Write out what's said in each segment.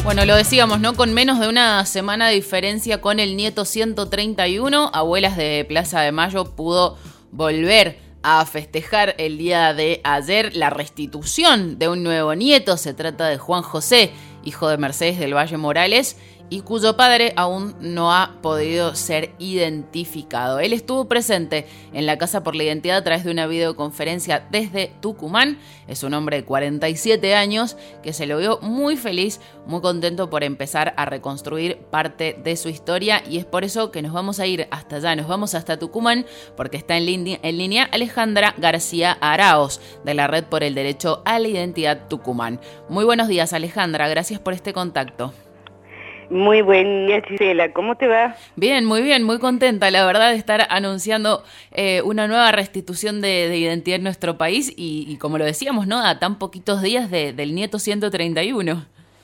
Bueno, lo decíamos, ¿no? Con menos de una semana de diferencia con el nieto 131, Abuelas de Plaza de Mayo pudo volver a festejar el día de ayer la restitución de un nuevo nieto. Se trata de Juan José, hijo de Mercedes del Valle Morales, y cuyo padre aún no ha podido ser identificado. Él estuvo presente en la Casa por la Identidad a través de una videoconferencia desde Tucumán. Es un hombre de 47 años que se lo vio muy feliz, muy contento por empezar a reconstruir parte de su historia, y es por eso que nos vamos a ir hasta allá, nos vamos hasta Tucumán, porque está en línea Alejandra García Araos, de la Red por el Derecho a la Identidad Tucumán. Muy buenos días, Alejandra, gracias por este contacto. Muy buen día, Gisela. ¿Cómo te va? Bien, muy contenta, la verdad, de estar anunciando una nueva restitución de identidad en nuestro país y como lo decíamos, ¿no? A tan poquitos días del nieto 131.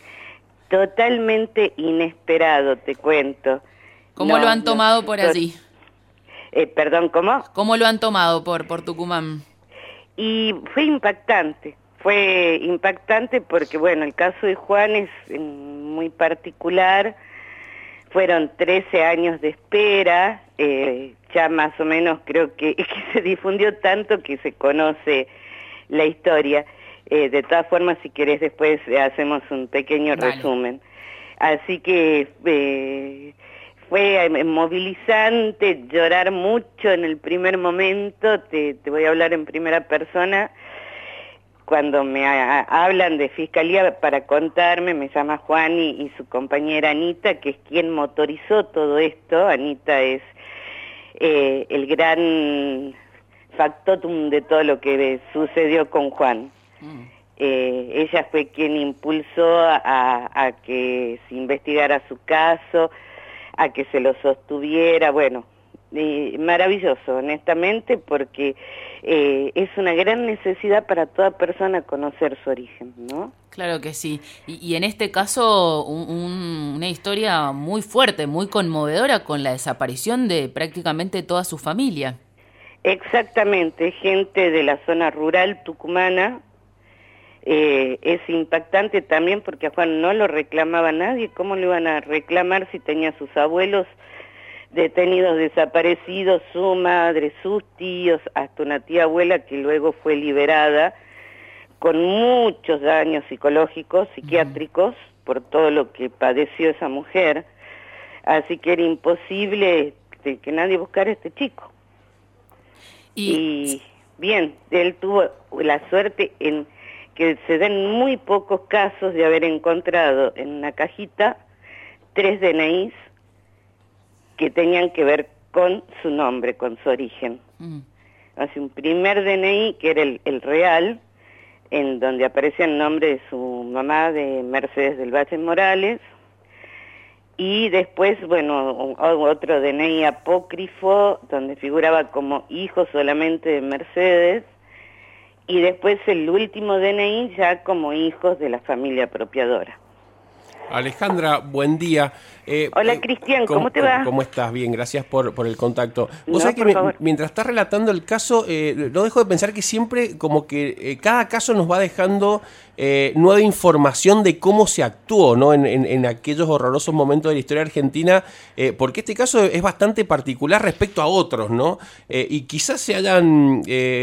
Totalmente inesperado, te cuento. ¿Cómo lo han tomado por allí? Perdón, ¿cómo? ¿Cómo lo han tomado por Tucumán? Y fue impactante porque, bueno, el caso de Juan es muy particular. Fueron 13 años de espera, ya más o menos creo que se difundió tanto que se conoce la historia. De todas formas, si querés, después hacemos un pequeño resumen. Así que fue movilizante, llorar mucho en el primer momento. Te voy a hablar en primera persona. Cuando me hablan de Fiscalía para contarme, me llama Juan y su compañera Anita, que es quien motorizó todo esto. Anita es el gran factotum de todo lo que sucedió con Juan. Ella fue quien impulsó a que se investigara su caso, a que se lo sostuviera, bueno, maravilloso, honestamente, porque es una gran necesidad para toda persona conocer su origen, ¿no? Claro que sí. Y en este caso, una historia muy fuerte, muy conmovedora, con la desaparición de prácticamente toda su familia. Exactamente, gente de la zona rural tucumana. Es impactante también porque a Juan no lo reclamaba nadie. ¿Cómo lo iban a reclamar si tenía a sus abuelos detenidos, desaparecidos, su madre, sus tíos, hasta una tía abuela que luego fue liberada con muchos daños psicológicos, psiquiátricos, por todo lo que padeció esa mujer? Así que era imposible que nadie buscara a este chico. Y bien, él tuvo la suerte en que se den muy pocos casos de haber encontrado en una cajita 3 DNIs que tenían que ver con su nombre, con su origen. Hace un primer DNI, que era el real, en donde aparecía el nombre de su mamá, de Mercedes del Valle Morales, y después, bueno, otro DNI apócrifo, donde figuraba como hijo solamente de Mercedes, y después el último DNI ya como hijos de la familia apropiadora. Alejandra, buen día. Hola Cristian, ¿cómo te va? ¿Cómo estás? Bien, gracias por el contacto. Vos No, sabés que favor. mientras estás relatando el caso, no dejo de pensar que siempre como que cada caso nos va dejando nueva información de cómo se actuó, ¿no? en aquellos horrorosos momentos de la historia argentina, porque este caso es bastante particular respecto a otros, ¿no? Y quizás se hayan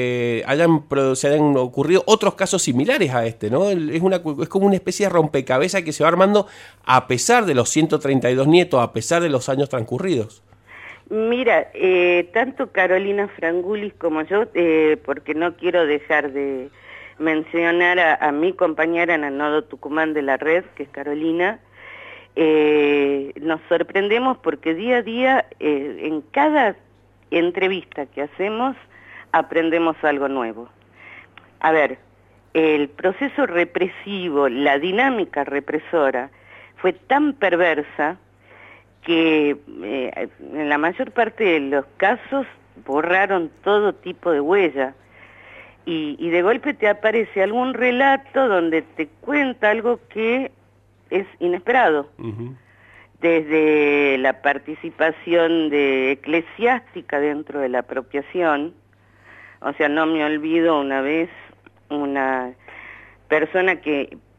ocurrido otros casos similares a este, ¿no? Es como una especie de rompecabezas que se va armando a pesar de los 132 nietos, a pesar de los años transcurridos. Mira, tanto Carolina Frangulis como yo, porque no quiero dejar de mencionar a mi compañera en el Nodo Tucumán de la Red, que es Carolina, nos sorprendemos porque día a día, en cada entrevista que hacemos, aprendemos algo nuevo. A ver, el proceso represivo, la dinámica represora, fue tan perversa que en la mayor parte de los casos borraron todo tipo de huella. Y de golpe te aparece algún relato donde te cuenta algo que es inesperado. Desde la participación eclesiástica dentro de la apropiación. O sea, no me olvido una vez una persona que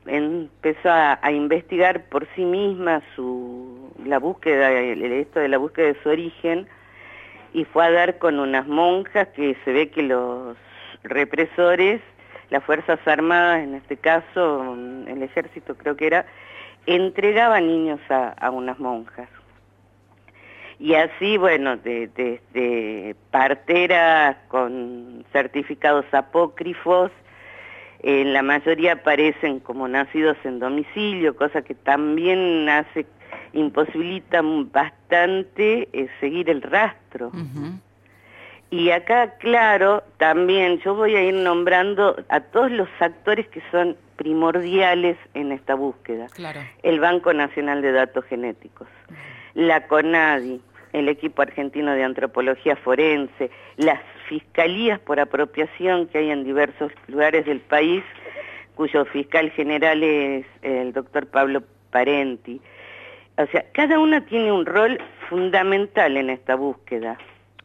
empezó a investigar por sí misma la búsqueda, esto de la búsqueda de su origen, y fue a dar con unas monjas que se ve que los represores, las Fuerzas Armadas, en este caso el ejército creo que era, entregaban niños a unas monjas. Y así, bueno, de parteras con certificados apócrifos, la mayoría aparecen como nacidos en domicilio, cosa que también imposibilita bastante seguir el rastro. Ujú. Y acá, claro, también yo voy a ir nombrando a todos los actores que son primordiales en esta búsqueda. Claro. El Banco Nacional de Datos Genéticos, la CONADI, el equipo argentino de antropología forense, las fiscalías por apropiación que hay en diversos lugares del país, cuyo fiscal general es el doctor Pablo Parenti. O sea, cada una tiene un rol fundamental en esta búsqueda.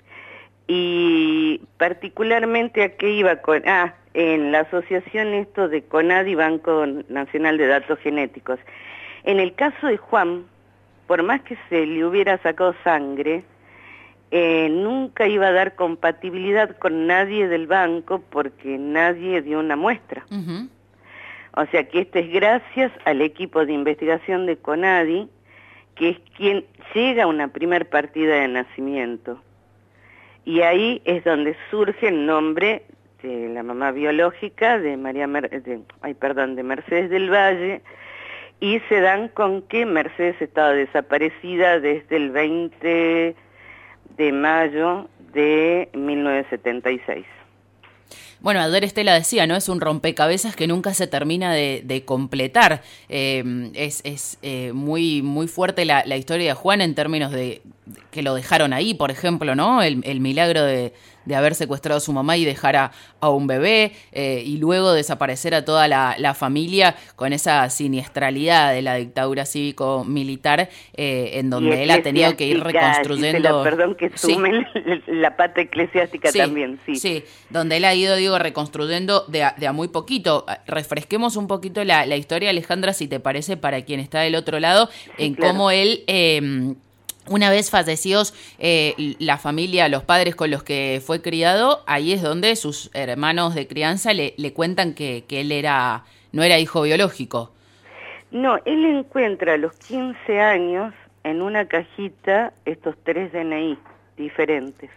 Y particularmente a qué iba en la asociación esto de CONADI, Banco Nacional de Datos Genéticos. En el caso de Juan, por más que se le hubiera sacado sangre, nunca iba a dar compatibilidad con nadie del banco porque nadie dio una muestra. Ujú. O sea que esto es gracias al equipo de investigación de CONADI, que es quien llega a una primer partida de nacimiento. Y ahí es donde surge el nombre de la mamá biológica de de Mercedes del Valle, y se dan con que Mercedes estaba desaparecida desde el 20 de mayo de 1976. Bueno, ayer Estela decía, ¿no? Es un rompecabezas que nunca se termina de completar. Es muy, muy fuerte la historia de Juan en términos de que lo dejaron ahí, por ejemplo, ¿no? El milagro de haber secuestrado a su mamá y dejar a un bebé, y luego desaparecer a toda la familia con esa siniestralidad de la dictadura cívico-militar, en donde él ha tenido que ir reconstruyendo... Gisela, perdón que sumen la pata eclesiástica también, sí. Sí, donde él ha ido, reconstruyendo de a muy poquito. Refresquemos un poquito la historia, Alejandra, si te parece, para quien está del otro lado, en claro. cómo él... una vez fallecidos la familia, los padres con los que fue criado, ahí es donde sus hermanos de crianza le cuentan que él no era hijo biológico. No, él encuentra a los 15 años en una cajita estos 3 DNI diferentes.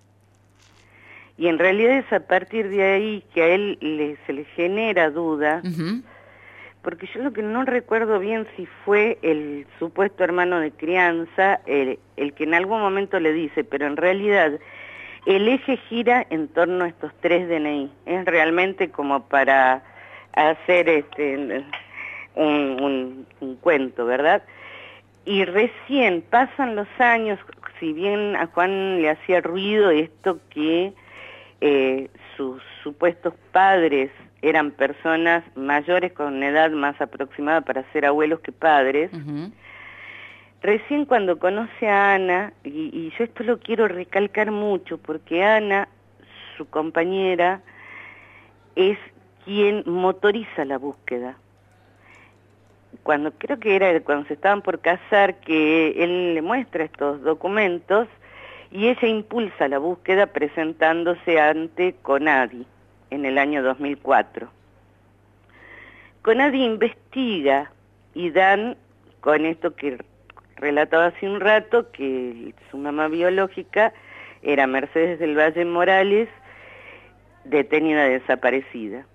Y en realidad es a partir de ahí que a él se le genera duda. Uh-huh. Porque yo lo que no recuerdo bien si fue el supuesto hermano de crianza el que en algún momento le dice, pero en realidad el eje gira en torno a estos 3 DNI. Es realmente como para hacer un cuento, ¿verdad? Y recién pasan los años, si bien a Juan le hacía ruido esto que sus supuestos padres eran personas mayores con una edad más aproximada para ser abuelos que padres. Uh-huh. Recién cuando conoce a Ana, y yo esto lo quiero recalcar mucho, porque Ana, su compañera, es quien motoriza la búsqueda. Creo que era cuando se estaban por casar, que él le muestra estos documentos, y ella impulsa la búsqueda presentándose ante CONADI en el año 2004. CONADI investiga y dan con esto que relataba hace un rato, que su mamá biológica era Mercedes del Valle Morales, detenida desaparecida.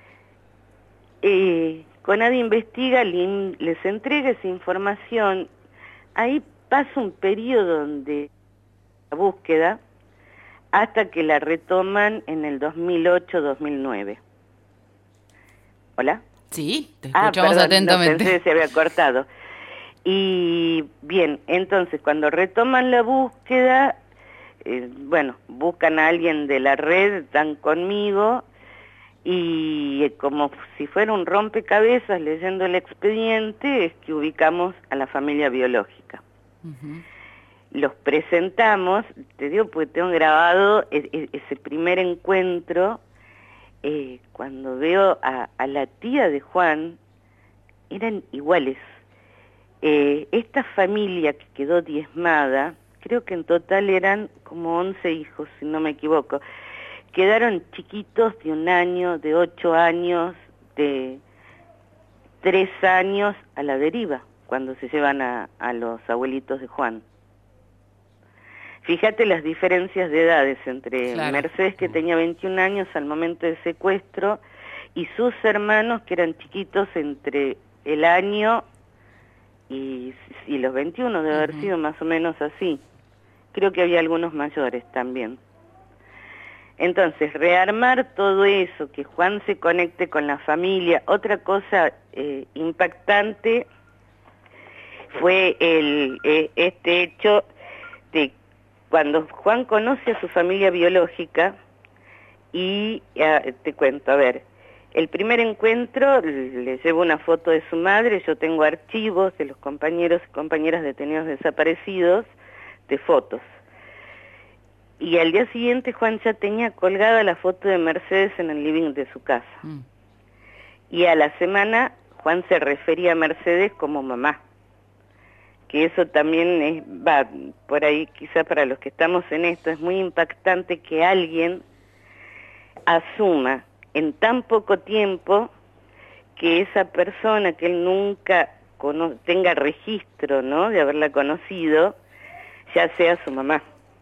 CONADI investiga, les entrega esa información, ahí pasa un periodo de la búsqueda, hasta que la retoman en el 2008-2009. ¿Hola? Sí, te escuchamos perdón, atentamente. No, pensé que se había cortado. Y bien, entonces cuando retoman la búsqueda, buscan a alguien de la red, dan conmigo, y como si fuera un rompecabezas leyendo el expediente, es que ubicamos a la familia biológica. Uh-huh. Los presentamos, te digo porque tengo grabado ese primer encuentro, cuando veo a la tía de Juan, eran iguales. Esta familia que quedó diezmada, creo que en total eran como 11 hijos, si no me equivoco, quedaron chiquitos de 1 año, de 8 años, de 3 años a la deriva, cuando se llevan a los abuelitos de Juan. Fíjate las diferencias de edades entre Claro. Mercedes, que tenía 21 años al momento del secuestro, y sus hermanos, que eran chiquitos entre el año y los 21, debe haber sido más o menos así. Creo que había algunos mayores también. Entonces, rearmar todo eso, que Juan se conecte con la familia. Otra cosa impactante fue este hecho de cuando Juan conoce a su familia biológica y te cuento, a ver, el primer encuentro le llevo una foto de su madre, yo tengo archivos de los compañeros y compañeras detenidos desaparecidos de fotos. Y al día siguiente Juan ya tenía colgada la foto de Mercedes en el living de su casa. Y a la semana Juan se refería a Mercedes como mamá. Que eso también va por ahí, quizá para los que estamos en esto, es muy impactante que alguien asuma en tan poco tiempo que esa persona que él nunca tenga registro, ¿no?, de haberla conocido, ya sea su mamá.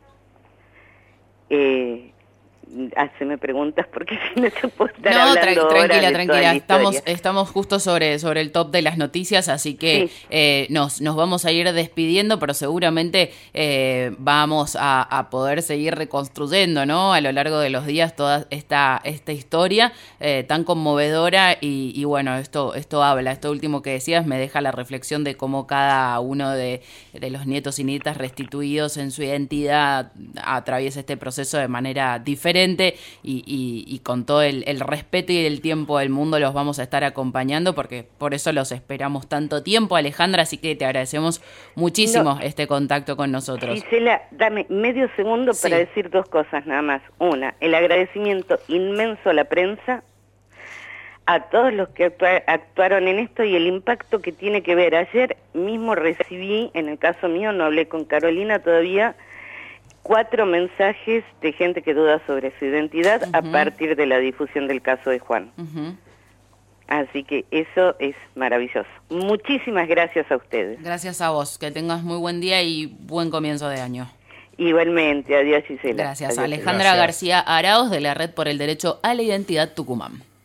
Haceme preguntas porque si no te puedo estar hablando tranquila. Estamos justo sobre el top de las noticias, así que sí. Nos vamos a ir despidiendo, pero seguramente vamos a poder seguir reconstruyendo, ¿no?, a lo largo de los días toda esta historia tan conmovedora y bueno, esto último que decías me deja la reflexión de cómo cada uno de los nietos y nietas restituidos en su identidad atraviesa este proceso de manera diferente. Y con todo el respeto y el tiempo del mundo los vamos a estar acompañando porque por eso los esperamos tanto tiempo, Alejandra, así que te agradecemos muchísimo este contacto con nosotros. Gisela, dame medio segundo para decir 2 cosas nada más. Una, el agradecimiento inmenso a la prensa, a todos los que actuaron en esto y el impacto que tiene que ver. Ayer mismo recibí, en el caso mío, no hablé con Carolina todavía, 4 mensajes de gente que duda sobre su identidad a partir de la difusión del caso de Juan. Así que eso es maravilloso. Muchísimas gracias a ustedes. Gracias a vos. Que tengas muy buen día y buen comienzo de año. Igualmente. Adiós, Gisela. Gracias. Adiós. Alejandra García Arauz, de la Red por el Derecho a la Identidad Tucumán.